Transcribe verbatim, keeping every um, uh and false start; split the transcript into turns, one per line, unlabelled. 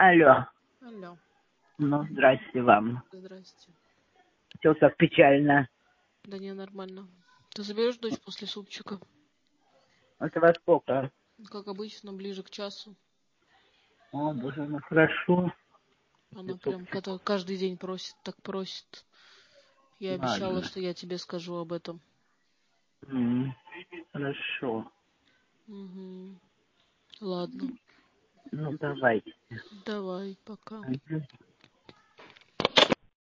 Алло.
Алло.
Ну, здрасте вам.
Здрасте.
Все так печально.
Да не, нормально. Ты заберешь дочь после супчика?
Это во сколько?
Как обычно, ближе к часу.
О, боже мой, хорошо.
Она прям когда каждый день просит, так просит. Я обещала,
Ладно.
что я тебе скажу об этом.
М, Хорошо.
Угу. Ладно.
Ну, давайте.
Давай, пока.
Мгм.